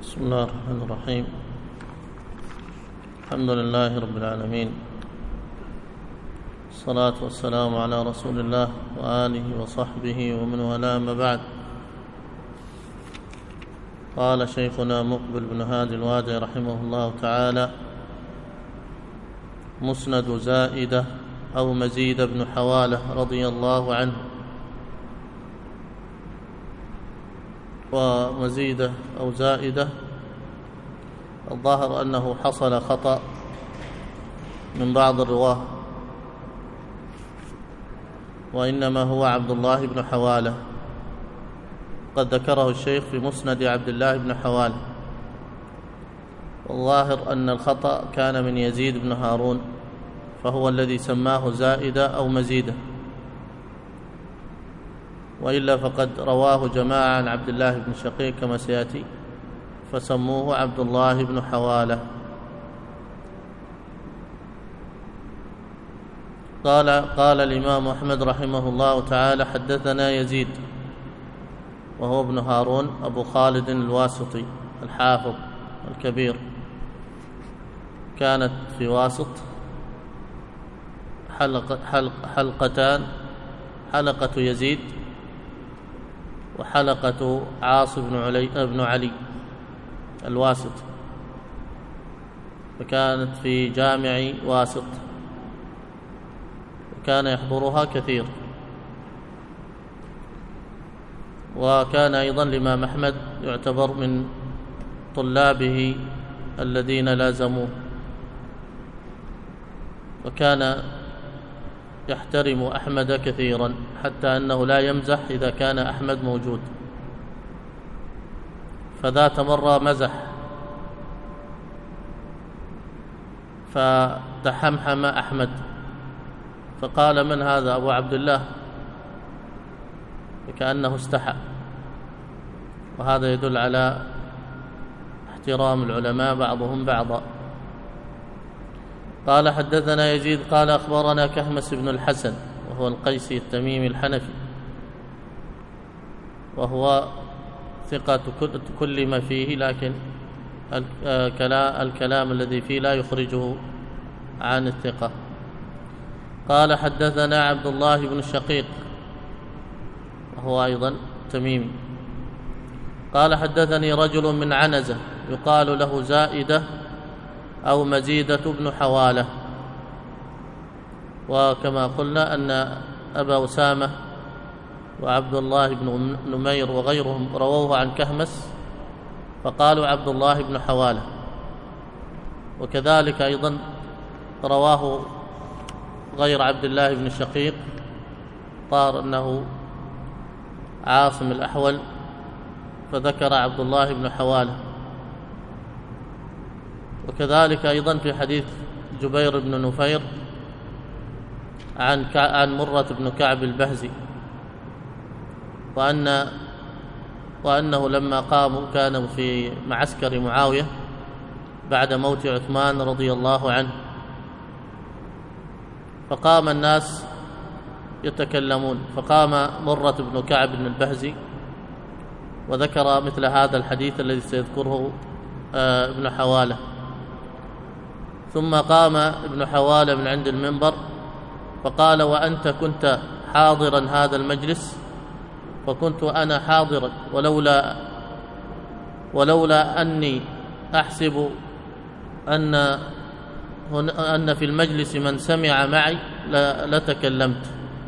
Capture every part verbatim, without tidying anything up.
بسم الله الرحمن الرحيم. الحمد لله رب العالمين، الصلاة والسلام على رسول الله وآله وصحبه ومن والاه، ما بعد. قال شيخنا مقبل بن هادي الوادعي رحمه الله تعالى: مسند زائدة أو مزيد بن حوالة رضي الله عنه. ومزيدة أو زائدة الظاهر أنه حصل خطأ من بعض الرواه، وإنما هو عبد الله بن حوالة، قد ذكره الشيخ في مسند عبد الله بن حوالة. والظاهر أن الخطأ كان من يزيد بن هارون، فهو الذي سماه زائدة أو مزيدة، وإلا فقد رواه جماعة عن عبد الله بن شقيق كما سيأتي، فسموه عبد الله بن حوالة. قال قال الإمام أحمد رحمه الله تعالى: حدثنا يزيد، وهو ابن هارون أبو خالد الواسطي الحافظ الكبير، كانت في واسط حلق حلق حلقتان، حلقة يزيد وحلقة عاص بن علي, بن علي الواسط، فكانت في جامع واسط، وكان يحضرها كثير. وكان أيضا الإمام أحمد يعتبر من طلابه الذين لازموه، وكان يحترم أحمد كثيرا، حتى أنه لا يمزح إذا كان أحمد موجود. فذات مرة مزح فتحمحم أحمد، فقال: من هذا؟ أبو عبد الله، فكأنه استحى. وهذا يدل على احترام العلماء بعضهم بعضا. قال: حدثنا يزيد قال: أخبرنا كهمس بن الحسن، وهو القيسي التميمي الحنفي، وهو ثقة كل ما فيه، لكن الكلام الذي فيه لا يخرجه عن الثقة. قال: حدثنا عبد الله بن الشقيق، وهو أيضا تميمي، قال: حدثني رجل من عنزة يقال له زائدة أو مزيدة بن حوالة. وكما قلنا أن أبا أسامة وعبد الله بن نمير وغيرهم رووه عن كهمس فقالوا عبد الله بن حوالة، وكذلك أيضا رواه غير عبد الله بن شقيق، طار أنه عاصم الأحول فذكر عبد الله بن حوالة. وكذلك أيضا في حديث جبير بن نفير عن عن مرة بن كعب البهزي، وأن وأنه لما قاموا كانوا في معسكر معاوية بعد موت عثمان رضي الله عنه، فقام الناس يتكلمون، فقام مرة بن كعب بن البهزي وذكر مثل هذا الحديث الذي سيذكره ابن حوالة. ثم قام ابن حوالة من عند المنبر فقال: وأنت كنت حاضرا هذا المجلس؟ فكنت أنا حاضرا، ولولا ولولا أني أحسب أن أن في المجلس من سمع معي لتكلمت.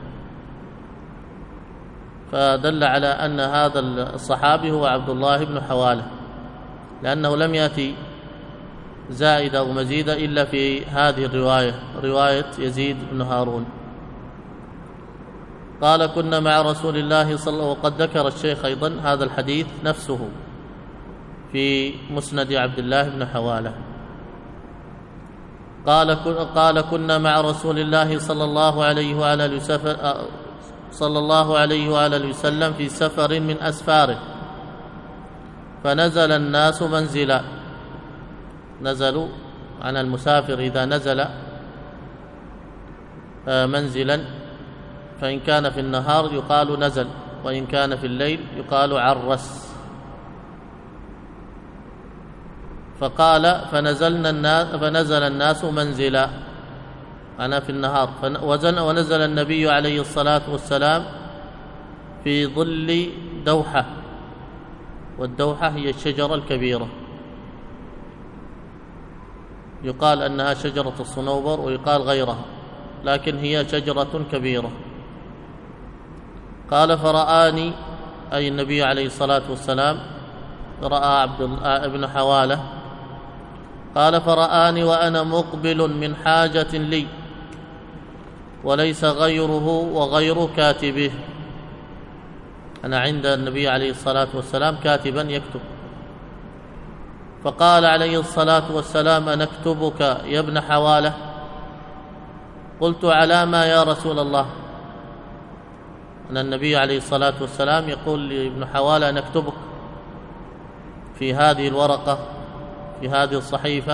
فدل على أن هذا الصحابي هو عبد الله بن حوالة، لأنه لم يأتي زائدة ومزيدة إلا في هذه الرواية، رواية يزيد بن هارون. قال: كنا مع رسول الله صلى الله عليه وسلم. وقد ذكر الشيخ أيضا هذا الحديث نفسه في مسند عبد الله بن حوالة. قال قال كنا مع رسول الله صلى الله عليه وآله وسلم صلى الله عليه وآله وسلم في سفر من أسفاره، فنزل الناس منزلا. نزلوا عن المسافر إذا نزل منزلا، فإن كان في النهار يقال نزل، وإن كان في الليل يقال عرس. فقال فنزلنا الناس فنزل الناس منزلا، أنا في النهار، ونزل النبي عليه الصلاة والسلام في ظل دوحة، والدوحة هي الشجرة الكبيرة، يقال أنها شجرة الصنوبر ويقال غيرها، لكن هي شجرة كبيرة. قال فرآني، أي النبي عليه الصلاة والسلام رأى عبد ابن حوالة، قال فرآني وأنا مقبل من حاجة لي وليس غيره وغير كاتبه، أنا عند النبي عليه الصلاة والسلام كاتبا يكتب. فقال عليه الصلاة والسلام أنكتبك يا ابن حوالة؟ قلت على ما يا رسول الله؟ أن النبي عليه الصلاة والسلام يقول لابن حوالة أنكتبك في هذه الورقة في هذه الصحيفة.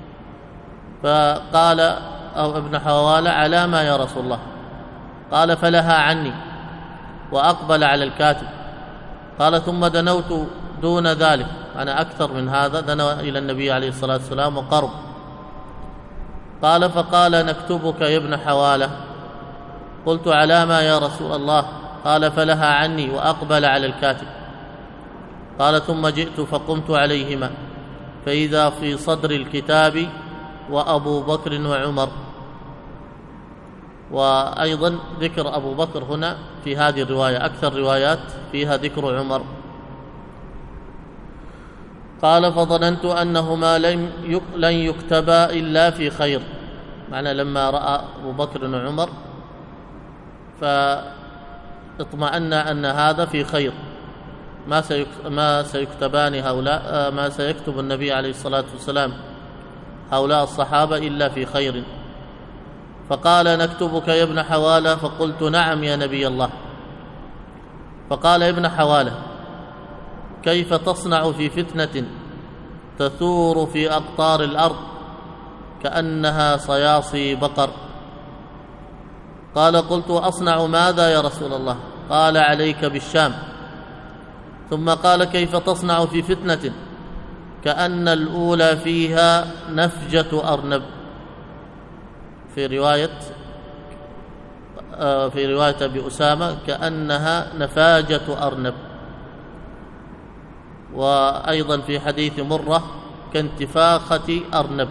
فقال أو ابن حوالة على ما يا رسول الله؟ قال فلها عني، وأقبل على الكاتب. قال ثم دنوت دون ذلك، أنا أكثر من هذا، دنو إلى النبي عليه الصلاة والسلام وقرب. قال فقال نكتبك يا ابن حوالة؟ قلت على ما يا رسول الله؟ قال فلها عني، وأقبل على الكاتب. قال ثم جئت فقمت عليهما فإذا في صدر الكتاب وأبو بكر وعمر. وأيضا ذكر أبو بكر هنا في هذه الرواية، أكثر روايات فيها ذكر عمر. قال فظننت أنهما لن يكتبا إلا في خير، معنى لما رأى أبو بكر وعمر فاطمأن أن هذا في خير، ما ما سيكتبان هؤلاء، ما سيكتب النبي عليه الصلاة والسلام هؤلاء الصحابة إلا في خير. فقال نكتبك يا ابن حوالة؟ فقلت نعم يا نبي الله. فقال يا ابن حوالة كيف تصنع في فتنة تثور في أقطار الأرض كأنها صياصي بقر؟ قال قلت أصنع ماذا يا رسول الله؟ قال عليك بالشام. ثم قال كيف تصنع في فتنة كأن الأولى فيها نفجة أرنب، في رواية في رواية أبي أسامة كأنها نفاجة أرنب، وأيضا في حديث مرة كانتفاخة أرنب،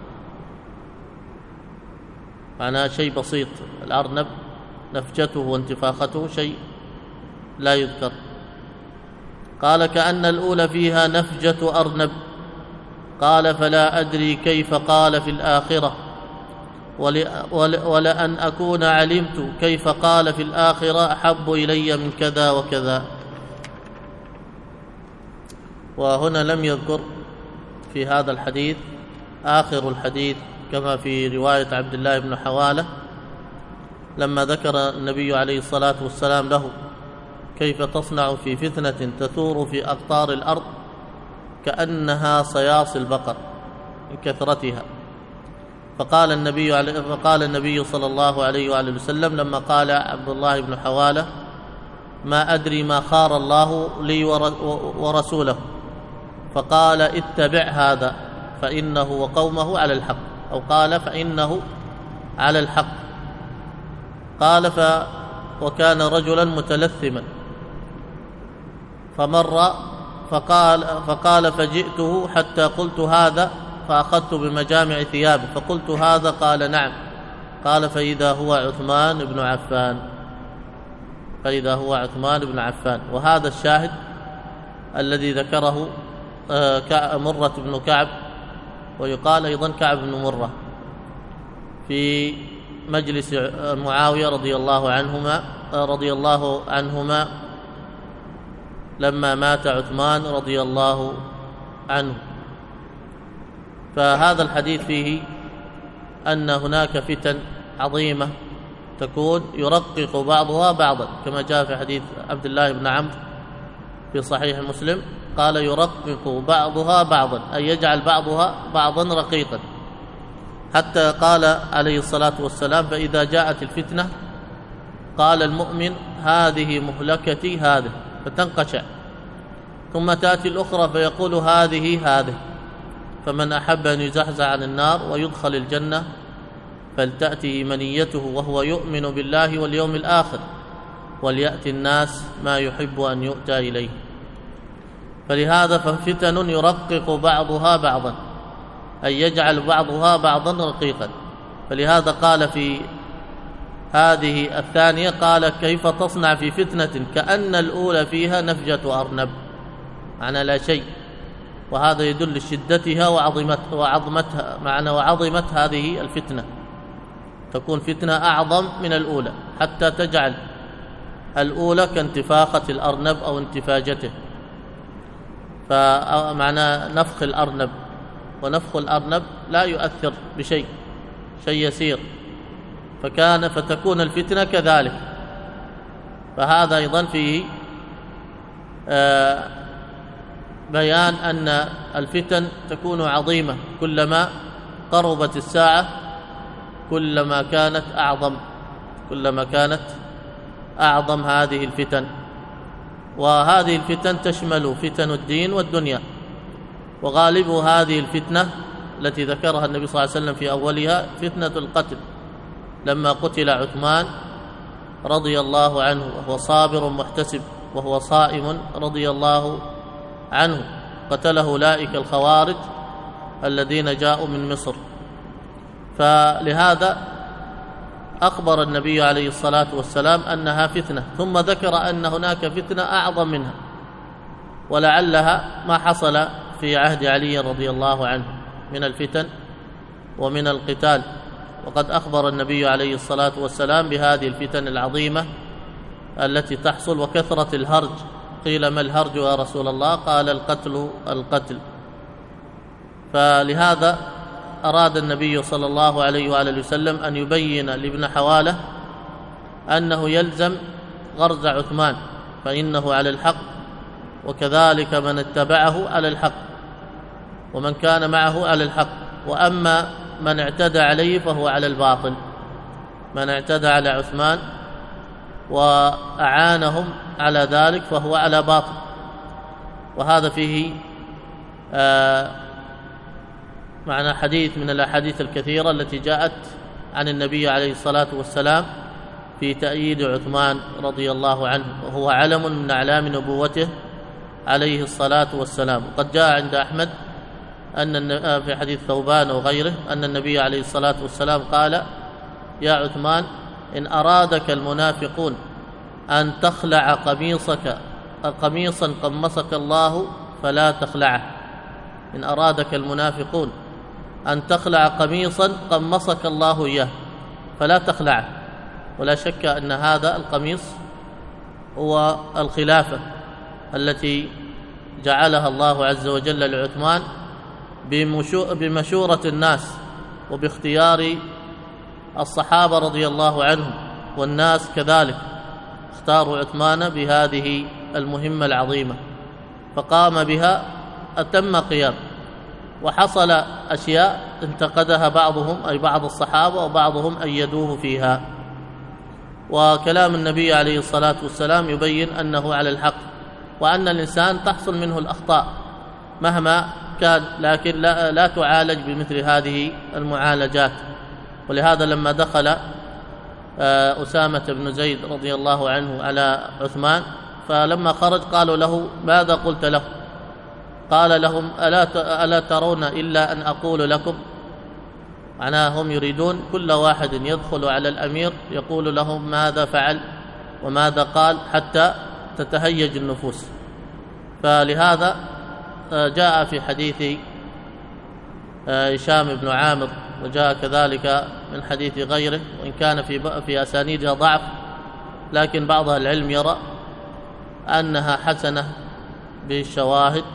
معناها شيء بسيط، الأرنب نفجته وانتفاخته شيء لا يذكر. قال كأن الأولى فيها نفجة أرنب. قال فلا أدري كيف قال في الآخرة، ولأن أكون علمت كيف قال في الآخرة أحب إلي من كذا وكذا. وهنا لم يذكر في هذا الحديث آخر الحديث كما في رواية عبد الله بن حوالة لما ذكر النبي عليه الصلاة والسلام له كيف تصنع في فتنة تثور في أقطار الأرض كأنها صياص البقر من كثرتها. فقال النبي عليه فقال النبي صلى الله عليه وآله وسلم لما قال عبد الله بن حوالة ما أدري ما خار الله لي ورسوله، فقال اتبع هذا فإنه وقومه على الحق، أو قال فإنه على الحق. قال ف وكان رجلا متلثما فمر فقال فقال فجئته حتى قلت هذا، فأخذت بمجامع ثيابه فقلت هذا، قال نعم. قال فإذا هو عثمان بن عفان، فإذا هو عثمان بن عفان. وهذا الشاهد الذي ذكره مرة بن كعب، ويقال أيضا كعب بن مرة، في مجلس معاوية رضي الله عنهما رضي الله عنهما لما مات عثمان رضي الله عنه. فهذا الحديث فيه أن هناك فتن عظيمة تكون يرقق بعضها بعضا، كما جاء في حديث عبد الله بن عمرو في صحيح مسلم قال يرقق بعضها بعضا، أي يجعل بعضها بعضا رقيقا، حتى قال عليه الصلاة والسلام فإذا جاءت الفتنة قال المؤمن هذه مهلكتي هذه، فتنقشع، ثم تأتي الأخرى فيقول هذه هذه، فمن أحب أن يزحزح عن النار ويدخل الجنة فلتأته منيته وهو يؤمن بالله واليوم الآخر وليأتي الناس ما يحب أن يؤتى إليه. فلهذا ففتن يرقق بعضها بعضا، أي يجعل بعضها بعضا رقيقا. فلهذا قال في هذه الثانية قال كيف تصنع في فتنة كأن الأولى فيها نفجة أرنب، معنى لا شيء، وهذا يدل شدتها وعظمتها وعظمتها معنى وعظمت هذه الفتنة، تكون فتنة أعظم من الأولى حتى تجعل الأولى كانتفاخة الأرنب أو انتفاجته، فمعنى نفخ الأرنب، ونفخ الأرنب لا يؤثر بشيء، شيء يسير، فكان فتكون الفتنة كذلك. فهذا أيضا فيه بيان أن الفتن تكون عظيمة، كلما قربت الساعة كلما كانت أعظم كلما كانت أعظم هذه الفتن. وهذه الفتن تشمل فتن الدين والدنيا، وغالب هذه الفتنة التي ذكرها النبي صلى الله عليه وسلم في أولها فتنة القتل، لما قتل عثمان رضي الله عنه وهو صابر محتسب وهو صائم رضي الله عنه، قتله أولئك الخوارج الذين جاءوا من مصر. فلهذا أخبر النبي عليه الصلاة والسلام أنها فتنة، ثم ذكر أن هناك فتنة أعظم منها، ولعلها ما حصل في عهد علي رضي الله عنه من الفتن ومن القتال. وقد أخبر النبي عليه الصلاة والسلام بهذه الفتن العظيمة التي تحصل وكثرة الهرج. قيل ما الهرج يا رسول الله؟ قال القتل القتل. فلهذا أراد النبي صلى الله عليه وآله وسلم أن يبين لابن حوالة أنه يلزم غرز عثمان، فإنه على الحق، وكذلك من اتبعه على الحق ومن كان معه على الحق، وأما من اعتدى عليه فهو على الباطل. من اعتدى على عثمان وأعانهم على ذلك فهو على باطل. وهذا فيه آه معنى حديث من الأحاديث الكثيرة التي جاءت عن النبي عليه الصلاة والسلام في تأييد عثمان رضي الله عنه، وهو علم من أعلام نبوته عليه الصلاة والسلام. وقد جاء عند أحمد أن في حديث ثوبان وغيره أن النبي عليه الصلاة والسلام قال يا عثمان إن أرادك المنافقون أن تخلع قميصك قميصا قمصك الله فلا تخلعه. إن أرادك المنافقون أن تخلع قميصا قمصك الله إياه فلا تخلعه. ولا شك أن هذا القميص هو الخلافة التي جعلها الله عز وجل لعثمان بمشورة الناس وباختيار الصحابة رضي الله عنهم، والناس كذلك اختاروا عثمان بهذه المهمة العظيمة فقام بها أتم قيام. وحصل أشياء انتقدها بعضهم أي بعض الصحابة وبعضهم أيدوه فيها. وكلام النبي عليه الصلاة والسلام يبين أنه على الحق، وأن الإنسان تحصل منه الأخطاء مهما كان، لكن لا, لا تعالج بمثل هذه المعالجات. ولهذا لما دخل أسامة بن زيد رضي الله عنه على عثمان فلما خرج قالوا له ماذا قلت له؟ قال لهم ألا, ألا ترون إلا أن أقول لكم؟ معناها هم يريدون كل واحد يدخل على الأمير يقول لهم ماذا فعل وماذا قال حتى تتهيج النفوس. فلهذا جاء في حديث هشام بن عامر، وجاء كذلك من حديث غيره، وإن كان في في أسانيدها ضعف، لكن بعض العلم يرى أنها حسنة بالشواهد،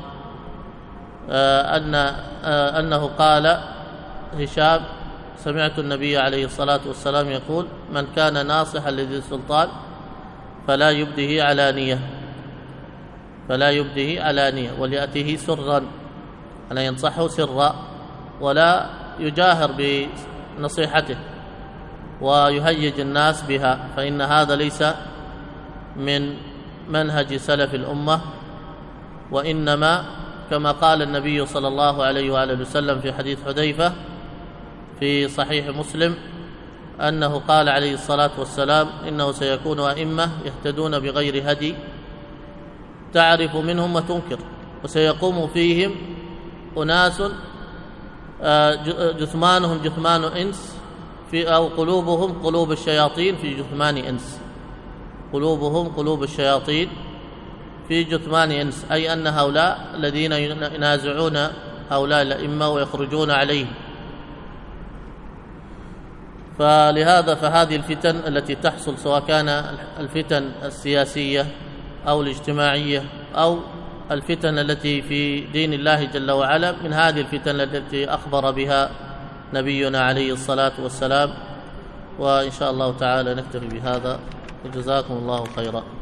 أن أنه قال هشام سمعت النبي عليه الصلاة والسلام يقول من كان ناصحا لذي السلطان فلا يبده علانية فلا يبده علانية وليأته سرا، أنا ينصحه سرا ولا يجاهر بنصيحته ويهيج الناس بها، فإن هذا ليس من منهج سلف الأمة، وإنما كما قال النبي صلى الله عليه وآله وسلم في حديث حذيفة في صحيح مسلم أنه قال عليه الصلاة والسلام: إنه سيكون أئمة يهتدون بغير هدي تعرف منهم وتنكر، وسيقوم فيهم أناس جثمانهم جثمان إنس في أو قلوبهم قلوب الشياطين في جثمان إنس، قلوبهم قلوب الشياطين في جثمان إنس، أي أن هؤلاء الذين ينازعون هؤلاء الأئمة ويخرجون عليهم. فلهذا فهذه الفتن التي تحصل، سواء كان الفتن السياسية أو الاجتماعية أو الفتن التي في دين الله جل وعلا، من هذه الفتن التي أخبر بها نبينا عليه الصلاة والسلام. وإن شاء الله تعالى نكتفي بهذا، وجزاكم الله خيرا.